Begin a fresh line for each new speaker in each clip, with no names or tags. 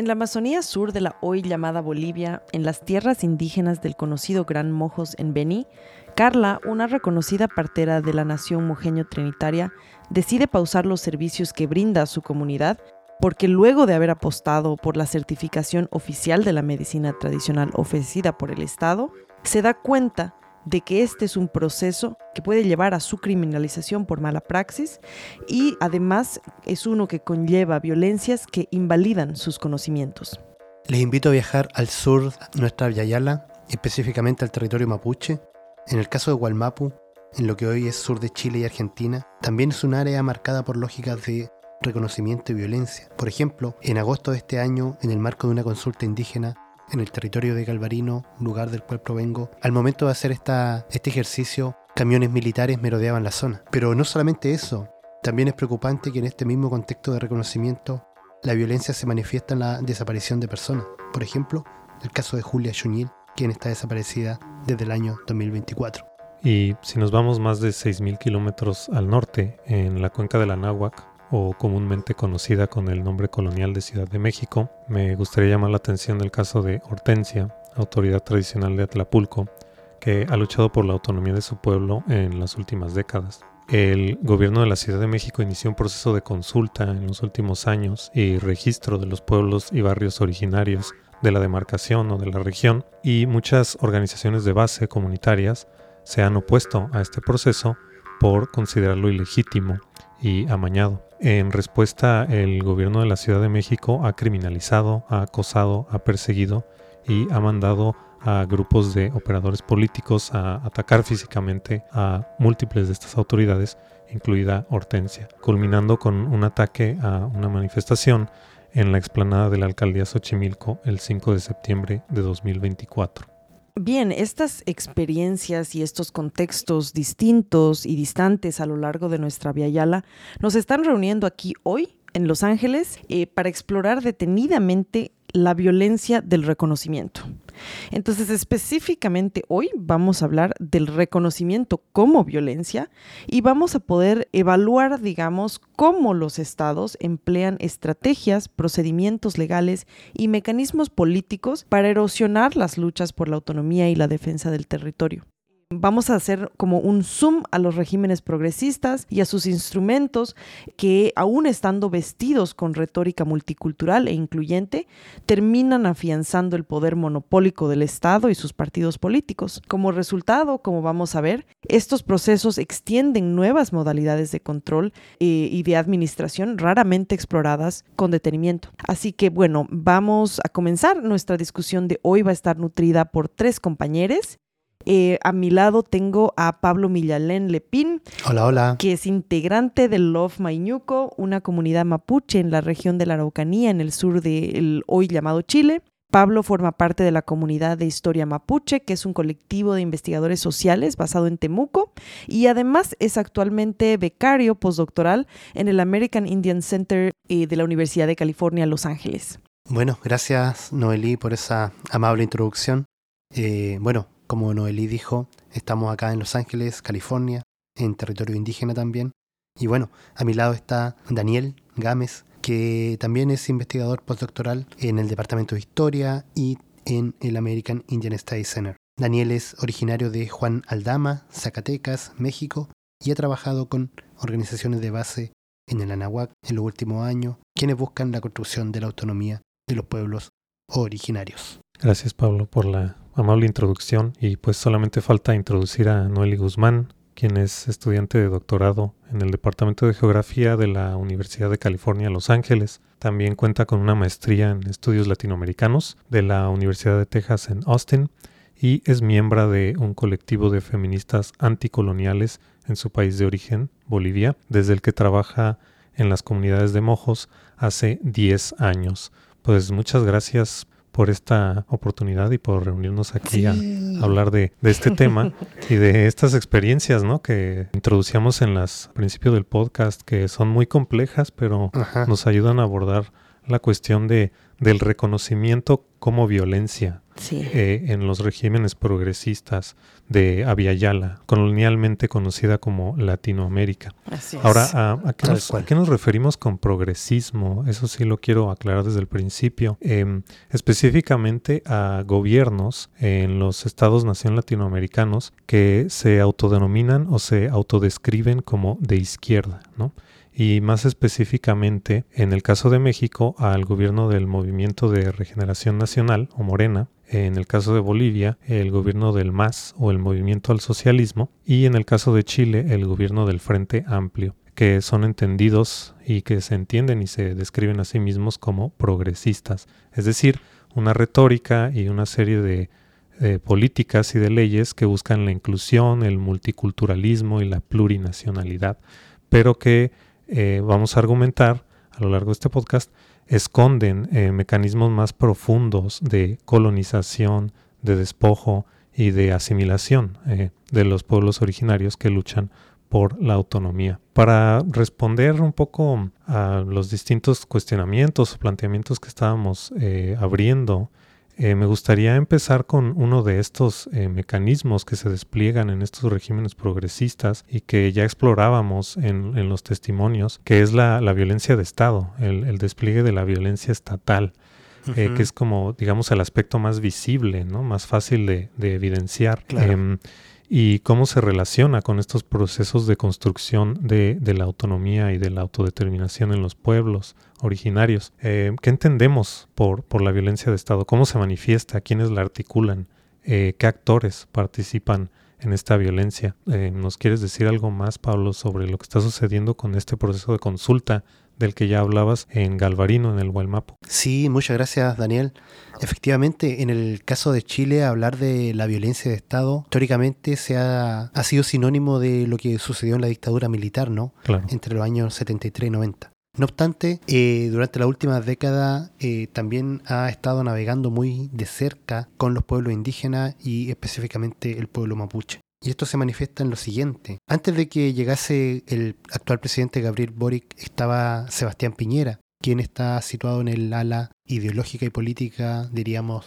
En la Amazonía sur de la hoy llamada Bolivia, en las tierras indígenas del conocido Gran Mojos en Beni, Carla, una reconocida partera de la nación mojeño trinitaria, decide pausar los servicios que brinda a su comunidad porque luego de haber apostado por la certificación oficial de la medicina tradicional ofrecida por el Estado, se da cuenta de que este es un proceso que puede llevar a su criminalización por mala praxis y además es uno que conlleva violencias que invalidan sus conocimientos.
Les invito a viajar al sur de nuestra Yayala, específicamente al territorio mapuche. En el caso de Wallmapu, en lo que hoy es sur de Chile y Argentina, también es un área marcada por lógicas de reconocimiento y violencia. Por ejemplo, en agosto de este año, en el marco de una consulta indígena, en el territorio de Galvarino, lugar del cual provengo, al momento de hacer este ejercicio, camiones militares merodeaban la zona. Pero no solamente eso, también es preocupante que en este mismo contexto de reconocimiento, la violencia se manifiesta en la desaparición de personas. Por ejemplo, el caso de Julia Chuñil, quien está desaparecida desde el año 2024.
Y si nos vamos más de 6.000 kilómetros al norte, en la cuenca del Anáhuac, o comúnmente conocida con el nombre colonial de Ciudad de México, me gustaría llamar la atención del caso de Hortensia, autoridad tradicional de Atlapulco, que ha luchado por la autonomía de su pueblo en las últimas décadas. El gobierno de la Ciudad de México inició un proceso de consulta en los últimos años y registro de los pueblos y barrios originarios de la demarcación o de la región, y muchas organizaciones de base comunitarias se han opuesto a este proceso por considerarlo ilegítimo y amañado. En respuesta, el gobierno de la Ciudad de México ha criminalizado, ha acosado, ha perseguido y ha mandado a grupos de operadores políticos a atacar físicamente a múltiples de estas autoridades, incluida Hortensia, culminando con un ataque a una manifestación en la explanada de la alcaldía Xochimilco el 5 de septiembre de 2024.
Bien, estas experiencias y estos contextos distintos y distantes a lo largo de nuestra Via Yala nos están reuniendo aquí hoy en Los Ángeles para explorar detenidamente la violencia del reconocimiento. Entonces, específicamente hoy vamos a hablar del reconocimiento como violencia y vamos a poder evaluar, digamos, cómo los estados emplean estrategias, procedimientos legales y mecanismos políticos para erosionar las luchas por la autonomía y la defensa del territorio. Vamos a hacer como un zoom a los regímenes progresistas y a sus instrumentos que, aún estando vestidos con retórica multicultural e incluyente, terminan afianzando el poder monopólico del Estado y sus partidos políticos. Como resultado, como vamos a ver, estos procesos extienden nuevas modalidades de control y de administración raramente exploradas con detenimiento. Así que, bueno, vamos a comenzar. Nuestra discusión de hoy va a estar nutrida por 3 compañeros. A mi lado tengo a Pablo Millalén Lepín.
Hola, hola.
Que es integrante del Love Mañuco, una comunidad mapuche en la región de la Araucanía, en el sur del hoy llamado Chile. Pablo forma parte de la comunidad de Historia Mapuche, que es un colectivo de investigadores sociales basado en Temuco, y además es actualmente becario postdoctoral en el American Indian Center de la Universidad de California, Los Ángeles.
Bueno, gracias Noelí por esa amable introducción. Como Noelí dijo, estamos acá en Los Ángeles, California, en territorio indígena también. Y bueno, a mi lado está Daniel Gámez, que también es investigador postdoctoral en el Departamento de Historia y en el American Indian Studies Center. Daniel es originario de Juan Aldama, Zacatecas, México, y ha trabajado con organizaciones de base en el Anáhuac en los últimos años, quienes buscan la construcción de la autonomía de los pueblos originarios.
Gracias, Pablo, por la amable introducción, y pues solamente falta introducir a Noelí Guzmán, quien es estudiante de doctorado en el Departamento de Geografía de la Universidad de California, Los Ángeles. También cuenta con una maestría en estudios latinoamericanos de la Universidad de Texas en Austin y es miembro de un colectivo de feministas anticoloniales en su país de origen, Bolivia, desde el que trabaja en las comunidades de Mojos hace 10 años. Pues muchas gracias por esta oportunidad y por reunirnos aquí a hablar de este tema y de estas experiencias, ¿no?, que introducíamos al principio del podcast, que son muy complejas, pero nos ayudan a abordar la cuestión del reconocimiento como violencia en los regímenes progresistas de Abya Yala, colonialmente conocida como Latinoamérica.
Así es.
Ahora, ¿a qué nos referimos con progresismo? Eso sí lo quiero aclarar desde el principio. Específicamente a gobiernos en los estados-nación latinoamericanos que se autodenominan o se autodescriben como de izquierda, ¿no? Y más específicamente, en el caso de México, al gobierno del Movimiento de Regeneración Nacional, o Morena; en el caso de Bolivia, el gobierno del MAS, o el Movimiento al Socialismo; y en el caso de Chile, el gobierno del Frente Amplio, que son entendidos y que se entienden y se describen a sí mismos como progresistas. Es decir, una retórica y una serie de políticas y de leyes que buscan la inclusión, el multiculturalismo y la plurinacionalidad, pero que vamos a argumentar a lo largo de este podcast, esconden mecanismos más profundos de colonización, de despojo y de asimilación de los pueblos originarios que luchan por la autonomía. Para responder un poco a los distintos cuestionamientos o planteamientos que estábamos abriendo, me gustaría empezar con uno de estos mecanismos que se despliegan en estos regímenes progresistas y que ya explorábamos en los testimonios, que es la violencia de Estado, el despliegue de la violencia estatal, que es como, digamos, el aspecto más visible, ¿no? Más fácil de evidenciar.
Claro.
Y cómo se relaciona con estos procesos de construcción de la autonomía y de la autodeterminación en los pueblos originarios. ¿Qué entendemos por la violencia de Estado? ¿Cómo se manifiesta? ¿Quiénes la articulan? ¿Qué actores participan en esta violencia? ¿Nos quieres decir algo más, Pablo, sobre lo que está sucediendo con este proceso de consulta del que ya hablabas en Galvarino, en el Gualmapu?
Sí, muchas gracias, Daniel. Efectivamente, en el caso de Chile, hablar de la violencia de Estado históricamente ha sido sinónimo de lo que sucedió en la dictadura militar, ¿no?
Claro.
Entre los años 73 y 90. No obstante, durante la última década también ha estado navegando muy de cerca con los pueblos indígenas y específicamente el pueblo mapuche. Y esto se manifiesta en lo siguiente. Antes de que llegase el actual presidente Gabriel Boric, estaba Sebastián Piñera, quien está situado en el ala ideológica y política, diríamos,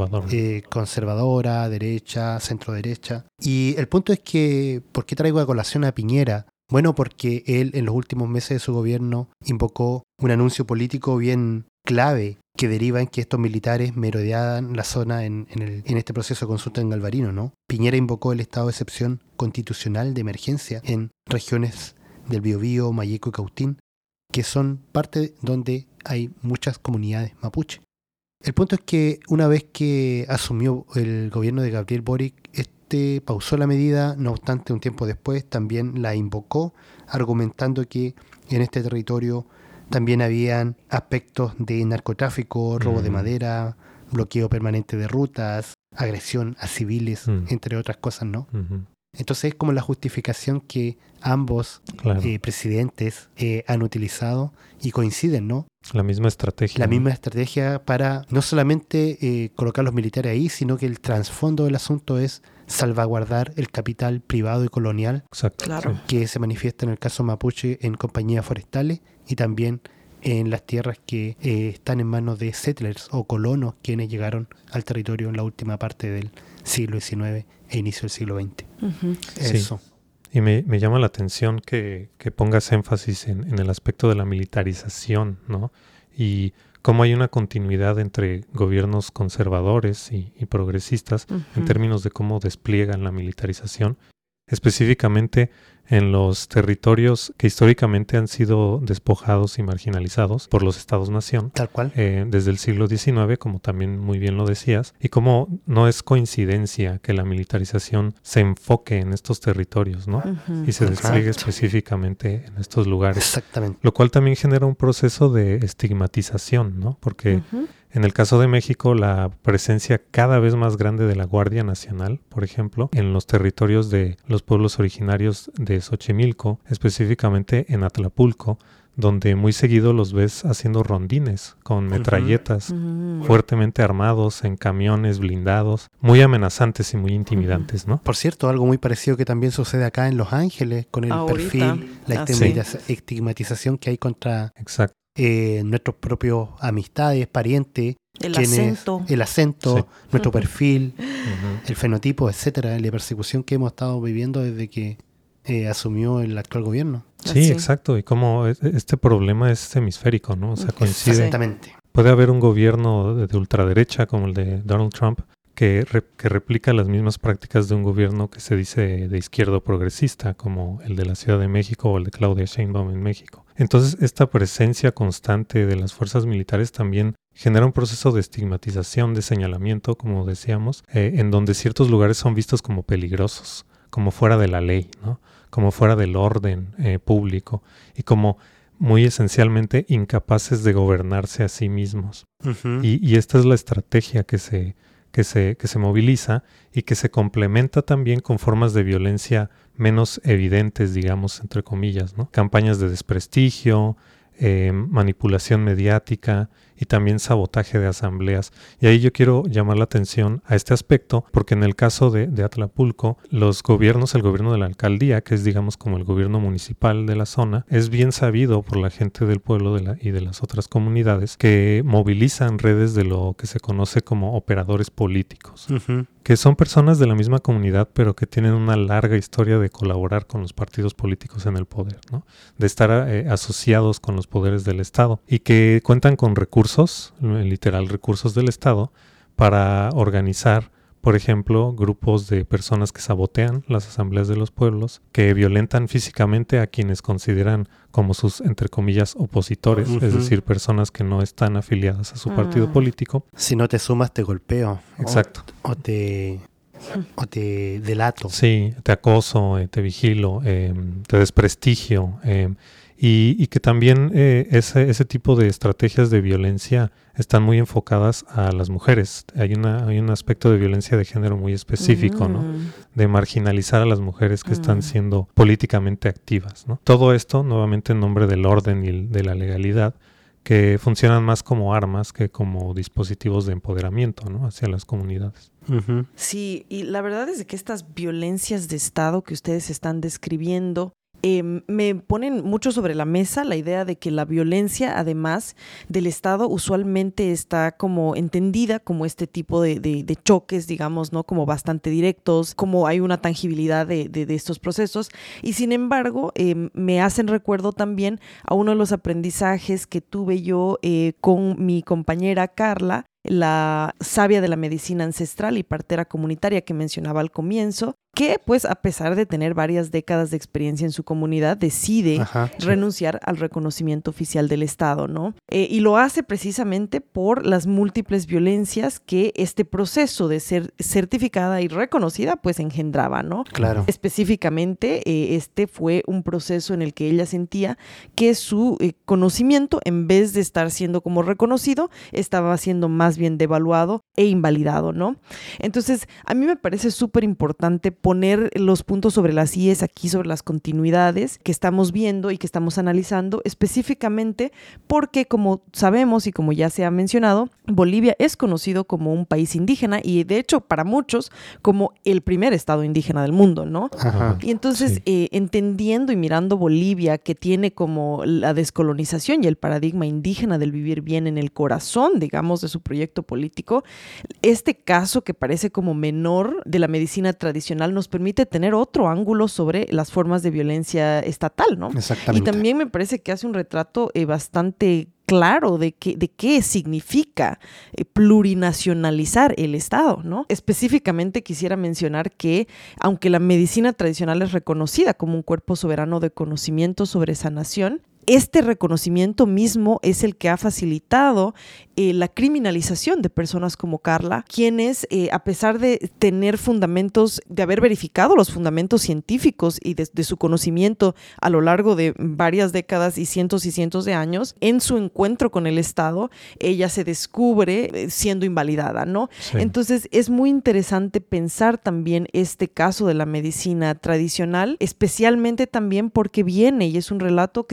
conservadora, derecha, centro derecha. Y el punto es que, ¿por qué traigo a colación a Piñera? Bueno, porque él en los últimos meses de su gobierno invocó un anuncio político bien clave que deriva en que estos militares merodeaban la zona en este proceso de consulta en Galvarino, ¿no? Piñera invocó el estado de excepción constitucional de emergencia en regiones del Biobío, Mayeco y Cautín, que son parte donde hay muchas comunidades mapuche. El punto es que una vez que asumió el gobierno de Gabriel Boric, pausó la medida, no obstante un tiempo después también la invocó, argumentando que en este territorio también habían aspectos de narcotráfico, robo de madera, bloqueo permanente de rutas, agresión a civiles, entre otras cosas, ¿no? Entonces es como la justificación que ambos presidentes han utilizado y coinciden, ¿no?
La misma estrategia.
La misma estrategia para no solamente colocar los militares ahí, sino que el trasfondo del asunto es salvaguardar el capital privado y colonial.
Exacto.
Claro.
Que se manifiesta en el caso mapuche en compañías forestales y también en las tierras que están en manos de settlers o colonos quienes llegaron al territorio en la última parte del siglo XIX e inicio del siglo XX. Eso.
Sí. Y me llama la atención que pongas énfasis en el aspecto de la militarización, ¿no? Y cómo hay una continuidad entre gobiernos conservadores y progresistas en términos de cómo despliegan la militarización, específicamente en los territorios que históricamente han sido despojados y marginalizados por los estados-nación.
Tal cual.
Desde el siglo XIX, como también muy bien lo decías, y cómo no es coincidencia que la militarización se enfoque en estos territorios, ¿no? Y se despliegue específicamente en estos lugares.
Exactamente.
Lo cual también genera un proceso de estigmatización, ¿no? Porque en el caso de México, la presencia cada vez más grande de la Guardia Nacional, por ejemplo, en los territorios de los pueblos originarios de Xochimilco, específicamente en Atlapulco, donde muy seguido los ves haciendo rondines con metralletas, fuertemente armados, en camiones blindados, muy amenazantes y muy intimidantes, ¿no?
Por cierto, algo muy parecido que también sucede acá en Los Ángeles, con el perfil, la estigmatización que hay contra nuestros propios amistades, parientes,
el acento,
sí, nuestro perfil, el fenotipo, etcétera, la persecución que hemos estado viviendo desde que asumió el actual gobierno.
Sí, exacto. Y como este problema es hemisférico, ¿no? O sea, coincide.
Exactamente.
Puede haber un gobierno de ultraderecha como el de Donald Trump que replica las mismas prácticas de un gobierno que se dice de izquierda progresista, como el de la Ciudad de México o el de Claudia Sheinbaum en México. Entonces, esta presencia constante de las fuerzas militares también genera un proceso de estigmatización, de señalamiento, como decíamos, en donde ciertos lugares son vistos como peligrosos, como fuera de la ley, ¿no? Como fuera del orden público y como muy esencialmente incapaces de gobernarse a sí mismos. Y esta es la estrategia que se moviliza y que se complementa también con formas de violencia menos evidentes, digamos, entre comillas, ¿no? Campañas de desprestigio, manipulación mediática y también sabotaje de asambleas. Y ahí yo quiero llamar la atención a este aspecto, porque en el caso de Atlapulco, los gobiernos, el gobierno de la alcaldía, que es digamos como el gobierno municipal de la zona, es bien sabido por la gente del pueblo y de las otras comunidades que movilizan redes de lo que se conoce como operadores políticos, que son personas de la misma comunidad, pero que tienen una larga historia de colaborar con los partidos políticos en el poder, ¿no? De estar asociados con los poderes del Estado y que cuentan con recursos, literal recursos del Estado, para organizar, por ejemplo, grupos de personas que sabotean las asambleas de los pueblos, que violentan físicamente a quienes consideran como sus, entre comillas, opositores, es decir, personas que no están afiliadas a su partido político.
Si no te sumas, te golpeo.
Exacto.
O te delato.
Sí, te acoso, te vigilo, te desprestigio. Y que también ese tipo de estrategias de violencia están muy enfocadas a las mujeres. Hay un aspecto de violencia de género muy específico, ¿no? De marginalizar a las mujeres que están siendo políticamente activas, ¿no? Todo esto, nuevamente, en nombre del orden y de la legalidad, que funcionan más como armas que como dispositivos de empoderamiento, ¿no? Hacia las comunidades.
Sí, y la verdad es que estas violencias de Estado que ustedes están describiendo me ponen mucho sobre la mesa la idea de que la violencia, además del Estado, usualmente está como entendida como este tipo de choques, digamos, ¿no? Como bastante directos, como hay una tangibilidad de estos procesos. Y sin embargo, me hacen recuerdo también a uno de los aprendizajes que tuve yo con mi compañera Carla, la sabia de la medicina ancestral y partera comunitaria que mencionaba al comienzo, que pues a pesar de tener varias décadas de experiencia en su comunidad, decide renunciar al reconocimiento oficial del Estado, ¿no? Y lo hace precisamente por las múltiples violencias que este proceso de ser certificada y reconocida pues engendraba, ¿no?
Claro.
Específicamente, este fue un proceso en el que ella sentía que su conocimiento, en vez de estar siendo como reconocido, estaba siendo más bien devaluado e invalidado, ¿no? Entonces, a mí me parece súper importante poner los puntos sobre las IES aquí, sobre las continuidades que estamos viendo y que estamos analizando, específicamente porque, como sabemos y como ya se ha mencionado, Bolivia es conocido como un país indígena y, de hecho, para muchos, como el primer estado indígena del mundo, ¿no? Y entonces, entendiendo y mirando Bolivia, que tiene como la descolonización y el paradigma indígena del vivir bien en el corazón, digamos, de su proyecto político, este caso que parece como menor de la medicina tradicional nos permite tener otro ángulo sobre las formas de violencia estatal, ¿no?
Exactamente.
Y también me parece que hace un retrato bastante claro de qué significa plurinacionalizar el Estado, ¿no? Específicamente quisiera mencionar que, aunque la medicina tradicional es reconocida como un cuerpo soberano de conocimiento sobre sanación, este reconocimiento mismo es el que ha facilitado la criminalización de personas como Carla, quienes, a pesar de tener fundamentos, de haber verificado los fundamentos científicos y de su conocimiento a lo largo de varias décadas y cientos de años, en su encuentro con el Estado, ella se descubre siendo invalidada, ¿no? Sí. Entonces, es muy interesante pensar también este caso de la medicina tradicional, especialmente también porque viene y es un relato que se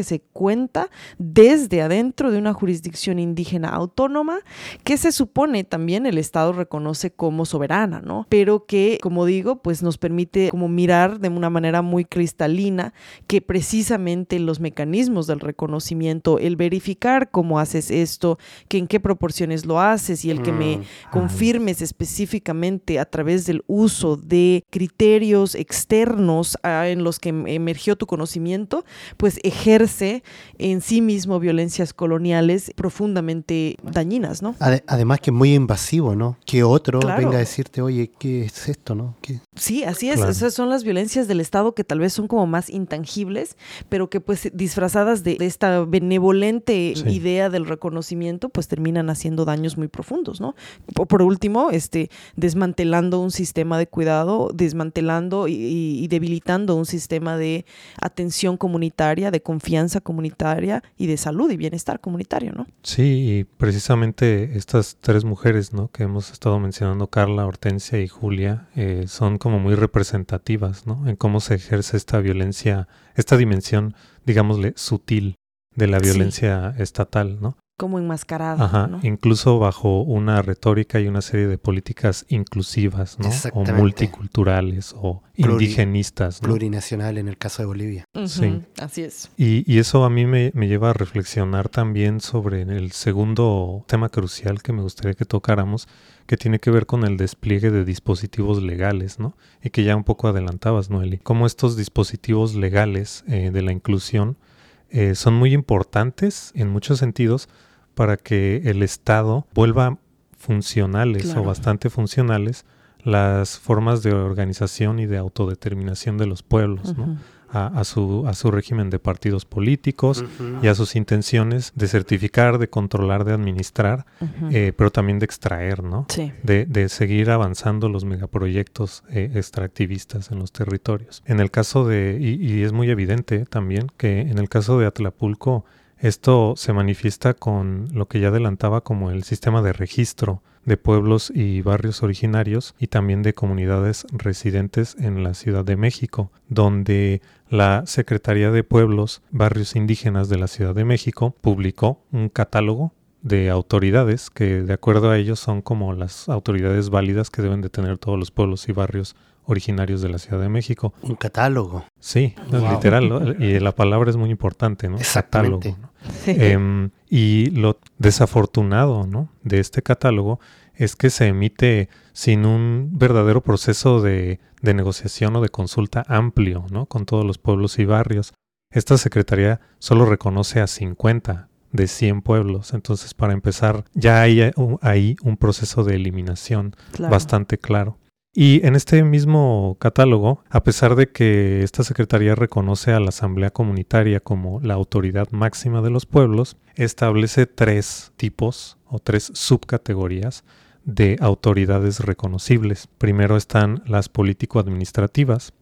cuenta desde adentro de una jurisdicción indígena autónoma que se supone también el Estado reconoce como soberana, ¿no? Pero que, como digo, pues nos permite como mirar de una manera muy cristalina que precisamente los mecanismos del reconocimiento, el verificar cómo haces esto, que en qué proporciones lo haces y el que me confirmes específicamente a través del uso de criterios externos en los que emergió tu conocimiento, pues ejerce en sí mismo violencias coloniales profundamente dañinas, ¿no?
Además que es muy invasivo, ¿no? Que otro
Claro.
venga a decirte, oye, ¿qué es esto, no?
Sí, así es.
Claro.
Esas son las violencias del Estado que tal vez son como más intangibles, pero que pues disfrazadas de esta benevolente idea del reconocimiento, pues terminan haciendo daños muy profundos, ¿no? Por último, desmantelando un sistema de cuidado, desmantelando y debilitando un sistema de atención comunitaria, de confianza comunitaria y de salud y bienestar comunitario, ¿no?
Sí, y precisamente estas tres mujeres, ¿no?, que hemos estado mencionando, Carla, Hortensia y Julia, son como muy representativas, ¿no?, en cómo se ejerce esta violencia, esta dimensión, digámosle, sutil de la violencia estatal, ¿no?
Como enmascarada.
Ajá,
¿no?
incluso bajo una retórica y una serie de políticas inclusivas, ¿no? O multiculturales o indigenistas, ¿no?
Plurinacional en el caso de Bolivia.
Sí.
Así es.
Y eso a mí me lleva a reflexionar también sobre el segundo tema crucial que me gustaría que tocáramos, que tiene que ver con el despliegue de dispositivos legales, ¿no? Y que ya un poco adelantabas, Noeli. Cómo estos dispositivos legales de la inclusión son muy importantes en muchos sentidos para que el Estado vuelva funcionales o bastante funcionales las formas de organización y de autodeterminación de los pueblos, ¿no? A su régimen de partidos políticos y a sus intenciones de certificar, de controlar, de administrar, pero también de extraer, ¿no?
Sí.
De seguir avanzando los megaproyectos extractivistas en los territorios. En el caso y es muy evidente también que en el caso de Atlapulco, esto se manifiesta con lo que ya adelantaba como el sistema de registro de pueblos y barrios originarios y también de comunidades residentes en la Ciudad de México, donde la Secretaría de Pueblos, Barrios Indígenas de la Ciudad de México publicó un catálogo de autoridades que de acuerdo a ellos son como las autoridades válidas que deben de tener todos los pueblos y barrios originarios de la Ciudad de México.
Un catálogo.
Sí, literal, ¿no? Y la palabra es muy importante, ¿no?
Exactamente.
Catálogo, ¿no? Sí. Y lo desafortunado, ¿no?, de este catálogo es que se emite sin un verdadero proceso de negociación o de consulta amplio, ¿no?, con todos los pueblos y barrios. Esta secretaría solo reconoce a 50 de 100 pueblos. Entonces, para empezar, ya hay ahí un proceso de eliminación bastante claro. Y en este mismo catálogo, a pesar de que esta secretaría reconoce a la Asamblea Comunitaria como la autoridad máxima de los pueblos, establece 3 tipos o 3 subcategorías de autoridades reconocibles. Primero están las político-administrativas,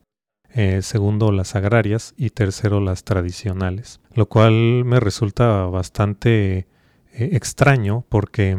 segundo las agrarias y tercero las tradicionales, lo cual me resulta bastante extraño porque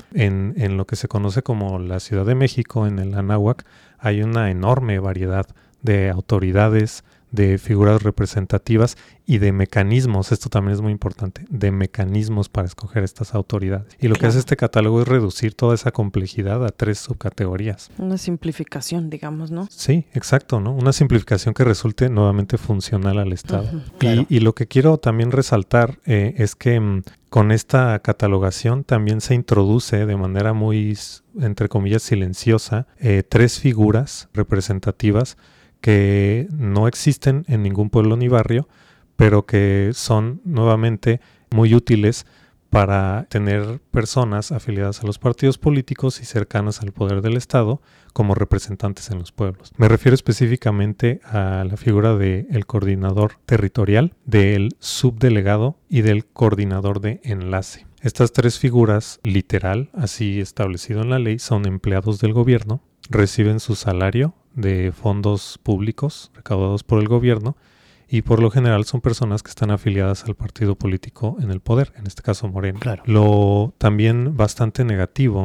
en lo que se conoce como la Ciudad de México, en el Anáhuac, hay una enorme variedad de autoridades, de figuras representativas y de mecanismos, esto también es muy importante, de mecanismos para escoger estas autoridades. Y lo que hace este catálogo es reducir toda esa complejidad a 3 subcategorías.
Una simplificación, digamos, ¿no?
Sí, exacto, ¿no? Una simplificación que resulte nuevamente funcional al Estado. Claro. Y lo que quiero también resaltar es que con esta catalogación también se introduce de manera muy, entre comillas, silenciosa, 3 figuras representativas que no existen en ningún pueblo ni barrio, pero que son nuevamente muy útiles para tener personas afiliadas a los partidos políticos y cercanas al poder del Estado como representantes en los pueblos. Me refiero específicamente a la figura del coordinador territorial, del subdelegado y del coordinador de enlace. Estas 3 figuras, literal, así establecido en la ley, son empleados del gobierno, reciben su salario de fondos públicos recaudados por el gobierno y por lo general son personas que están afiliadas al partido político en el poder, en este caso Morena.
Claro.
Lo también bastante negativo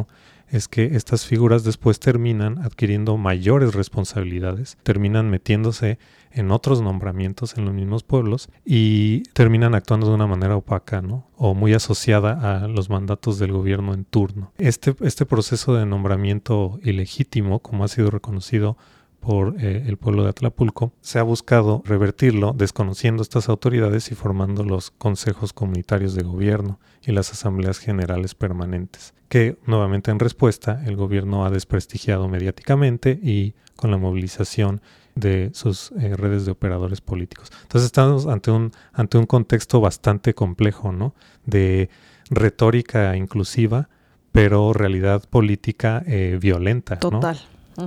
es que estas figuras después terminan adquiriendo mayores responsabilidades, terminan metiéndose en otros nombramientos en los mismos pueblos y terminan actuando de una manera opaca, ¿no? O muy asociada a los mandatos del gobierno en turno. Este proceso de nombramiento ilegítimo, como ha sido reconocido por el pueblo de Atlapulco, se ha buscado revertirlo desconociendo estas autoridades y formando los consejos comunitarios de gobierno y las asambleas generales permanentes, que nuevamente en respuesta el gobierno ha desprestigiado mediáticamente y con la movilización de sus redes de operadores políticos. Entonces estamos ante un contexto bastante complejo, ¿no? De retórica inclusiva, pero realidad política violenta, ¿no?
Total.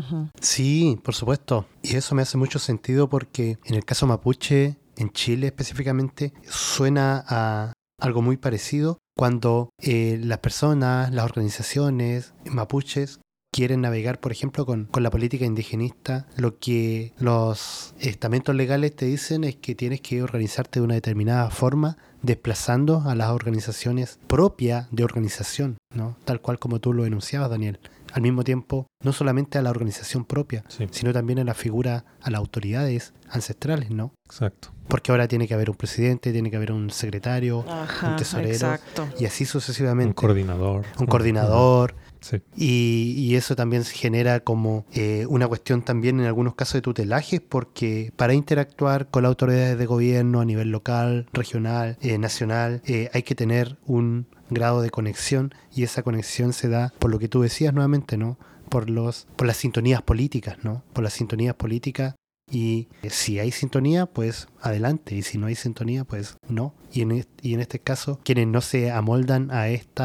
Sí, por supuesto. Y eso me hace mucho sentido porque en el caso mapuche, en Chile específicamente, suena a algo muy parecido cuando las personas, las organizaciones mapuches quieren navegar, por ejemplo, con la política indigenista. Lo que los estamentos legales te dicen es que tienes que organizarte de una determinada forma, desplazando a las organizaciones propias de organización, ¿no? Tal cual como tú lo enunciabas, Daniel. Al mismo tiempo, no solamente a la organización propia,
Sí.
sino también a la figura, a las autoridades ancestrales, ¿no?
Exacto.
Porque ahora tiene que haber un presidente, tiene que haber un secretario, un tesorero,
exacto.
y así sucesivamente.
Un coordinador.
Un coordinador.
Sí.
Y eso también se genera como una cuestión también en algunos casos de tutelajes, porque para interactuar con las autoridades de gobierno a nivel local, regional, nacional, hay que tener un grado de conexión, y esa conexión se da por lo que tú decías nuevamente, ¿no? Por las sintonías políticas, ¿no? Por las sintonías políticas. Y si hay sintonía, pues adelante, y si no hay sintonía, pues no. Y en este caso, quienes no se amoldan a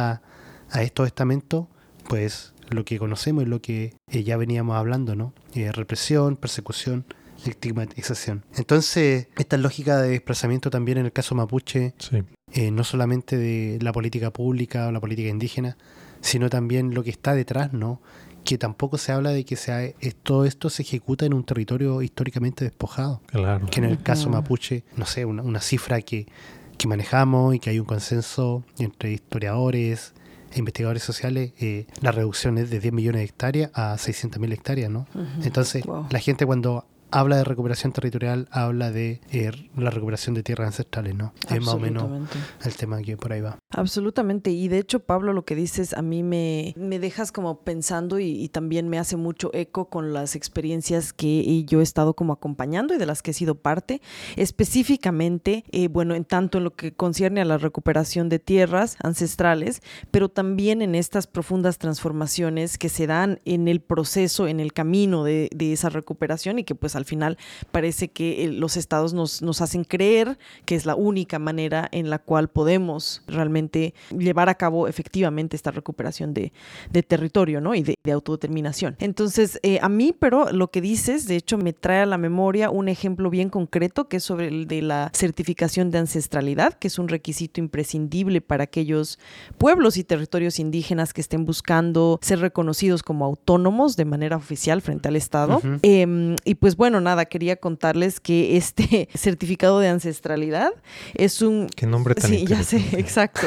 estos estamentos, pues lo que conocemos es lo que ya veníamos hablando, ¿no? Represión, persecución, estigmatización. Entonces, esta lógica de desplazamiento también en el caso mapuche,
Sí.
no solamente de la política pública o la política indígena, sino también lo que está detrás, ¿no? Que tampoco se habla de que todo esto se ejecuta en un territorio históricamente despojado.
Claro.
Que en el caso mapuche, no sé, una cifra que manejamos y que hay un consenso entre historiadores e investigadores sociales, la reducción es de 10 millones de hectáreas a 600.000 hectáreas, ¿no? Entonces, la gente cuando habla de recuperación territorial habla de la recuperación de tierras ancestrales, ¿no? Es más o menos el tema que por ahí va.
Absolutamente, y de hecho, Pablo, lo que dices a mí me dejas como pensando y también me hace mucho eco con las experiencias que yo he estado como acompañando y de las que he sido parte, específicamente, en tanto en lo que concierne a la recuperación de tierras ancestrales, pero también en estas profundas transformaciones que se dan en el proceso, en el camino de esa recuperación, y que pues al final parece que los estados nos hacen creer que es la única manera en la cual podemos realmente llevar a cabo efectivamente esta recuperación de territorio, ¿no? Y de autodeterminación. Entonces, a mí, pero lo que dices, de hecho, me trae a la memoria un ejemplo bien concreto que es sobre el de la certificación de ancestralidad, que es un requisito imprescindible para aquellos pueblos y territorios indígenas que estén buscando ser reconocidos como autónomos de manera oficial frente al Estado. Y pues bueno, nada, quería contarles que este certificado de ancestralidad es un...
Qué nombre tan
interesante. Ya sé, exacto.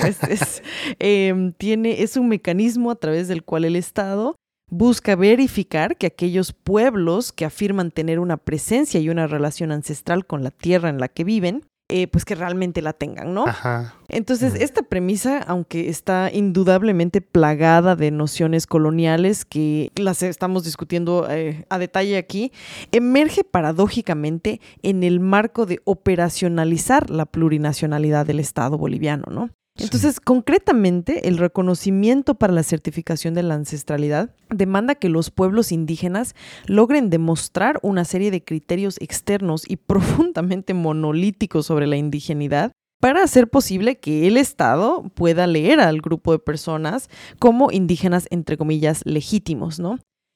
Es un mecanismo a través del cual el Estado busca verificar que aquellos pueblos que afirman tener una presencia y una relación ancestral con la tierra en la que viven, pues que realmente la tengan, ¿no?
Ajá.
Entonces, esta premisa, aunque está indudablemente plagada de nociones coloniales que las estamos discutiendo a detalle aquí, emerge paradójicamente en el marco de operacionalizar la plurinacionalidad del Estado boliviano, ¿no? Entonces, concretamente, el reconocimiento para la certificación de la ancestralidad demanda que los pueblos indígenas logren demostrar una serie de criterios externos y profundamente monolíticos sobre la indigenidad para hacer posible que el Estado pueda leer al grupo de personas como indígenas, entre comillas, legítimos, ¿no?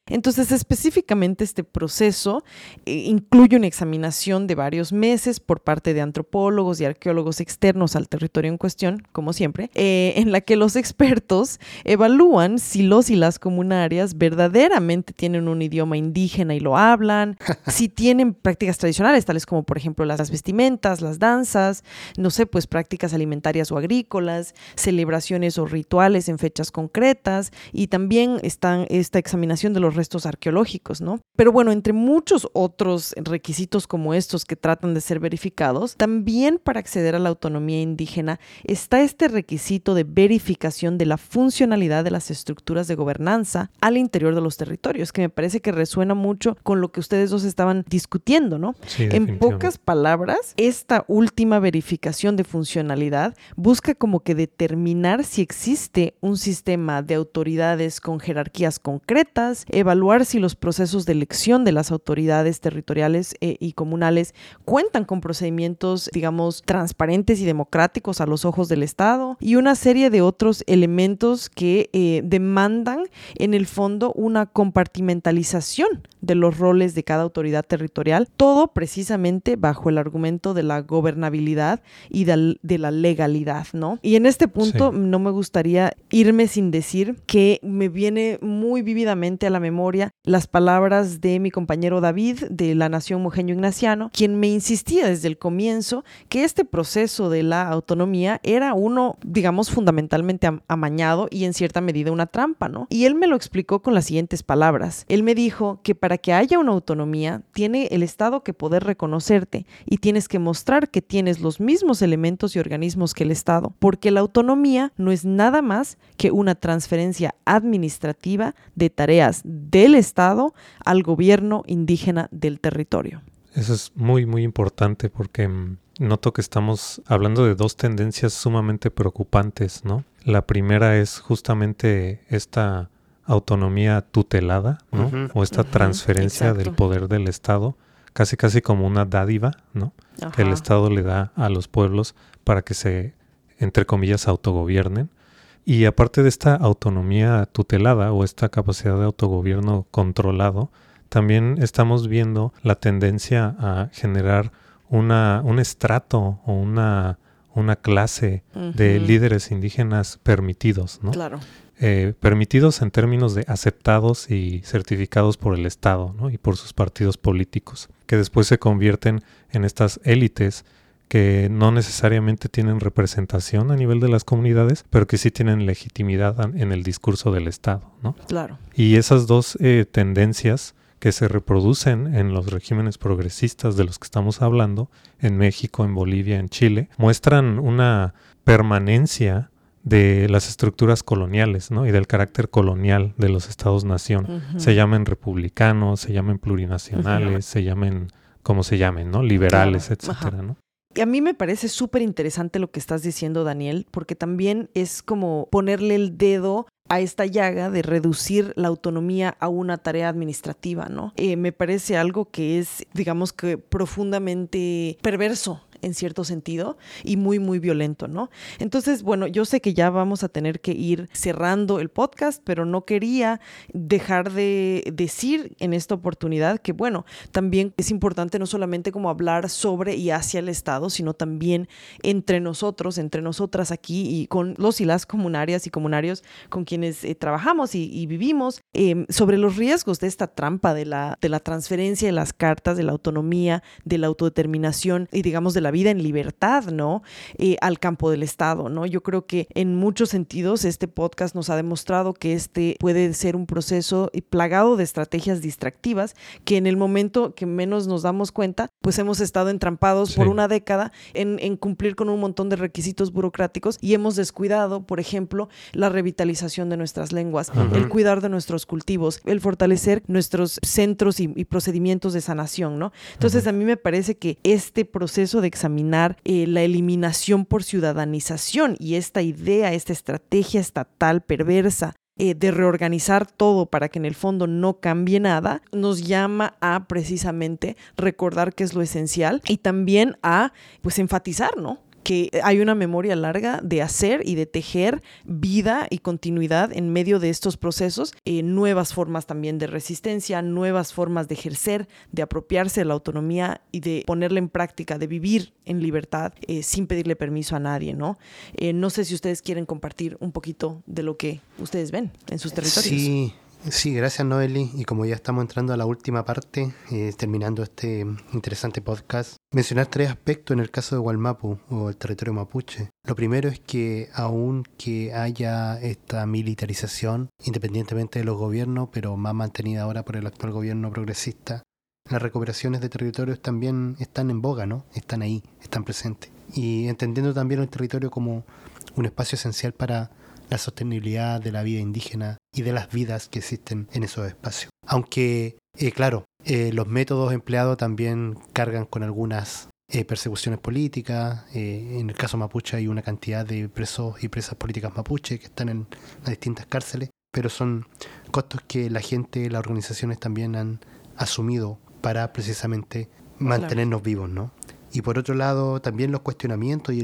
Entonces, específicamente este proceso incluye una examinación de varios meses por parte de antropólogos y arqueólogos externos al territorio en cuestión, como siempre, en la que los expertos evalúan si los y las comunarias verdaderamente tienen un idioma indígena y lo hablan, si tienen prácticas tradicionales, tales como, por ejemplo, las vestimentas, las danzas, no sé, pues prácticas alimentarias o agrícolas, celebraciones o rituales en fechas concretas, y también está esta examinación de los restos arqueológicos, ¿no? Pero bueno, entre muchos otros requisitos como estos que tratan de ser verificados, también para acceder a la autonomía indígena está este requisito de verificación de la funcionalidad de las estructuras de gobernanza al interior de los territorios, que me parece que resuena mucho con lo que ustedes dos estaban discutiendo, ¿no?
Sí,
en pocas palabras, esta última verificación de funcionalidad busca como que determinar si existe un sistema de autoridades con jerarquías concretas, evaluar si los procesos de elección de las autoridades territoriales y comunales cuentan con procedimientos, digamos, transparentes y democráticos a los ojos del Estado, y una serie de otros elementos que demandan, en el fondo, una compartimentalización de los roles de cada autoridad territorial, todo precisamente bajo el argumento de la gobernabilidad y de la legalidad, ¿no? Y en este punto no me gustaría irme sin decir que me viene muy vívidamente a la memoria las palabras de mi compañero David de la Nación Mojeño Ignaciano, quien me insistía desde el comienzo que este proceso de la autonomía era uno, digamos, fundamentalmente amañado y en cierta medida una trampa, ¿no? Y él me lo explicó con las siguientes palabras. Él me dijo que para que haya una autonomía, tiene el Estado que poder reconocerte y tienes que mostrar que tienes los mismos elementos y organismos que el Estado, porque la autonomía no es nada más que una transferencia administrativa de tareas del Estado al gobierno indígena del territorio.
Eso es muy, muy importante porque noto que estamos hablando de dos tendencias sumamente preocupantes, ¿no? La primera es justamente esta autonomía tutelada, ¿no?
Uh-huh.
O esta transferencia
Exacto.
del poder del Estado, casi como una dádiva, ¿no?
Ajá.
Que el Estado le da a los pueblos para que se, entre comillas, autogobiernen. Y aparte de esta autonomía tutelada o esta capacidad de autogobierno controlado, también estamos viendo la tendencia a generar un estrato o una clase de líderes indígenas permitidos, ¿no?
Claro.
Permitidos en términos de aceptados y certificados por el Estado, ¿no? Y por sus partidos políticos, que después se convierten en estas élites que no necesariamente tienen representación a nivel de las comunidades, pero que sí tienen legitimidad en el discurso del Estado, ¿no?
Claro.
Y esas dos tendencias que se reproducen en los regímenes progresistas de los que estamos hablando, en México, en Bolivia, en Chile, muestran una permanencia de las estructuras coloniales, ¿no? Y del carácter colonial de los estados-nación.
Uh-huh.
Se llamen republicanos, se llamen plurinacionales, se llamen como se llamen, ¿no? Liberales,
Claro.
etcétera,
Ajá.
¿no?
Y a mí me parece súper interesante lo que estás diciendo, Daniel, porque también es como ponerle el dedo a esta llaga de reducir la autonomía a una tarea administrativa, ¿no? Me parece algo que es, digamos que profundamente perverso en cierto sentido y muy, muy violento, ¿no? Entonces, bueno, yo sé que ya vamos a tener que ir cerrando el podcast, pero no quería dejar de decir en esta oportunidad que, bueno, también es importante no solamente como hablar sobre y hacia el Estado, sino también entre nosotros, entre nosotras aquí y con los y las comunarias y comunarios con quienes trabajamos y vivimos, sobre los riesgos de esta trampa de la transferencia de las cartas, de la autonomía, de la autodeterminación y, digamos, de la vida en libertad, ¿no? Al campo del Estado, ¿no? Yo creo que en muchos sentidos este podcast nos ha demostrado que este puede ser un proceso plagado de estrategias distractivas que en el momento que menos nos damos cuenta, pues hemos estado entrampados por una década en cumplir con un montón de requisitos burocráticos y hemos descuidado, por ejemplo, la revitalización de nuestras lenguas, el cuidar de nuestros cultivos, el fortalecer nuestros centros y procedimientos de sanación, ¿no? Entonces, a mí me parece que este proceso de examinar la eliminación por ciudadanización y esta idea, esta estrategia estatal perversa de reorganizar todo para que en el fondo no cambie nada, nos llama a precisamente recordar qué es lo esencial y también a pues enfatizar, ¿no? que hay una memoria larga de hacer y de tejer vida y continuidad en medio de estos procesos, nuevas formas también de resistencia, nuevas formas de ejercer, de apropiarse de la autonomía y de ponerla en práctica, de vivir en libertad sin pedirle permiso a nadie, ¿no? No sé si ustedes quieren compartir un poquito de lo que ustedes ven en sus territorios.
Sí, gracias Noeli. Y como ya estamos entrando a la última parte, terminando este interesante podcast, mencionar 3 aspectos en el caso de Wallmapu o el territorio mapuche. Lo primero es que aunque haya esta militarización, independientemente de los gobiernos, pero más mantenida ahora por el actual gobierno progresista, las recuperaciones de territorios también están en boga, ¿no? Están ahí, están presentes. Y entendiendo también el territorio como un espacio esencial para la sostenibilidad de la vida indígena y de las vidas que existen en esos espacios. Aunque, los métodos empleados también cargan con algunas persecuciones políticas. En el caso mapuche hay una cantidad de presos y presas políticas mapuche que están en las distintas cárceles, pero son costos que la gente, las organizaciones también han asumido para precisamente mantenernos vivos, ¿no? Y por otro lado, también los cuestionamientos y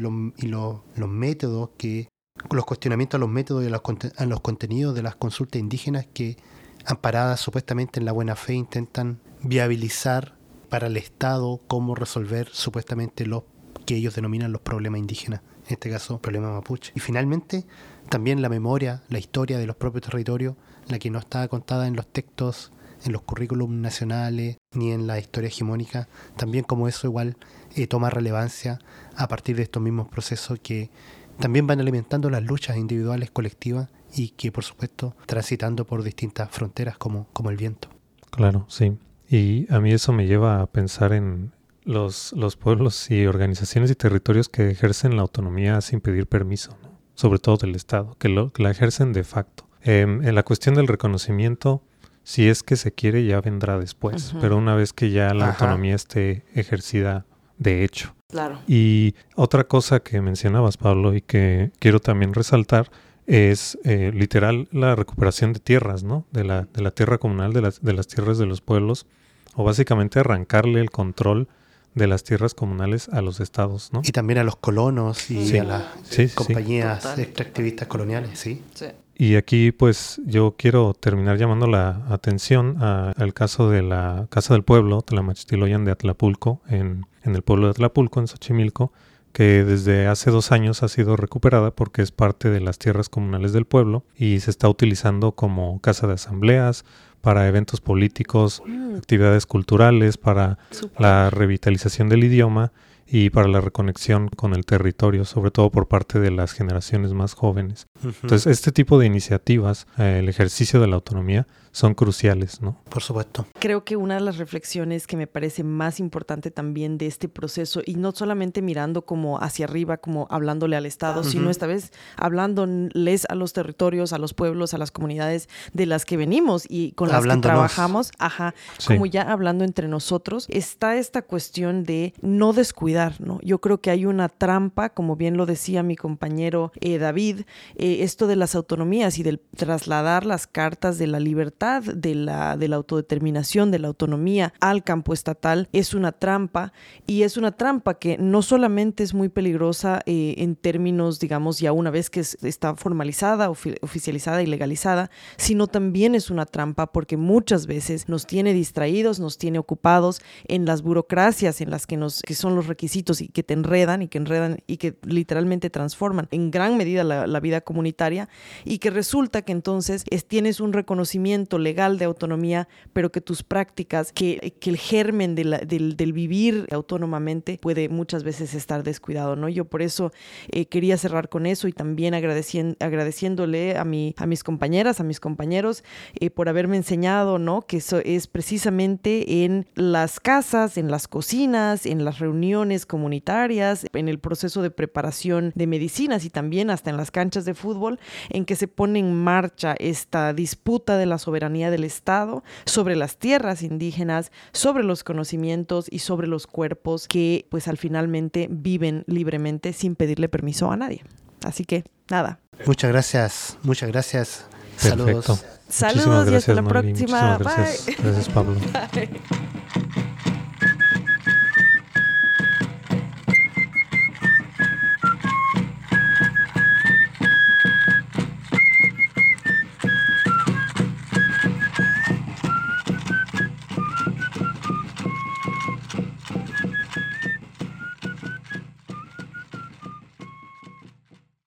los métodos los cuestionamientos a los métodos y a los contenidos de las consultas indígenas que, amparadas supuestamente en la buena fe, intentan viabilizar para el Estado cómo resolver supuestamente los que ellos denominan los problemas indígenas, en este caso problemas mapuche. Y finalmente, también la memoria, la historia de los propios territorios, la que no está contada en los textos, en los currículums nacionales, ni en la historia hegemónica, también como eso igual toma relevancia a partir de estos mismos procesos que también van alimentando las luchas individuales, colectivas y que, por supuesto, transitando por distintas fronteras como el viento.
Claro, sí. Y a mí eso me lleva a pensar en los pueblos y organizaciones y territorios que ejercen la autonomía sin pedir permiso, ¿no? Sobre todo del Estado, que la ejercen de facto. En la cuestión del reconocimiento, si es que se quiere, ya vendrá después, pero una vez que ya la autonomía esté ejercida de hecho.
Claro.
Y otra cosa que mencionabas, Pablo, y que quiero también resaltar, es literal la recuperación de tierras, ¿no? De la tierra comunal, de las tierras de los pueblos, o básicamente arrancarle el control de las tierras comunales a los estados, ¿no?
Y también a los colonos y a las compañías
Total.
extractivistas coloniales, ¿sí?
Sí.
Y aquí pues yo quiero terminar llamando la atención al caso de la Casa del Pueblo, Tlamachtiloyan de Atlapulco, en el pueblo de Atlapulco, en Xochimilco, que desde hace 2 años ha sido recuperada porque es parte de las tierras comunales del pueblo y se está utilizando como casa de asambleas, para eventos políticos, actividades culturales, para la revitalización del idioma y para la reconexión con el territorio, sobre todo por parte de las generaciones más jóvenes. Entonces, este tipo de iniciativas, el ejercicio de la autonomía, son cruciales, ¿no?
Por supuesto.
Creo que una de las reflexiones que me parece más importante también de este proceso, y no solamente mirando como hacia arriba, como hablándole al Estado, sino esta vez hablándoles a los territorios, a los pueblos, a las comunidades de las que venimos y con las que trabajamos, como ya hablando entre nosotros, está esta cuestión de no descuidar, ¿no? Yo creo que hay una trampa, como bien lo decía mi compañero David, esto de las autonomías y del trasladar las cartas de la libertad, de la autodeterminación, de la autonomía al campo estatal, es una trampa, y es una trampa que no solamente es muy peligrosa en términos, digamos, ya una vez que está formalizada, oficializada y legalizada, sino también es una trampa porque muchas veces nos tiene distraídos, nos tiene ocupados en las burocracias en las que son los requisitos y que te enredan y que literalmente transforman en gran medida la vida comunitaria, y que resulta que entonces tienes un reconocimiento legal de autonomía, pero que tus prácticas, que el germen del vivir autónomamente puede muchas veces estar descuidado, ¿no? Yo por eso quería cerrar con eso, y también agradeciéndole a mis compañeras, a mis compañeros por haberme enseñado, ¿no? Que eso es precisamente en las casas, en las cocinas, en las reuniones comunitarias, en el proceso de preparación de medicinas y también hasta en las canchas de fútbol, en que se pone en marcha esta disputa de la soberanía del Estado sobre las tierras indígenas, sobre los conocimientos y sobre los cuerpos que pues al finalmente viven libremente sin pedirle permiso a nadie. Así que nada.
Muchas gracias.
Perfecto.
Saludos.
Saludos y hasta la
Noeli.
próxima.
Muchísimas gracias.
Bye.
Gracias, Pablo.
Bye.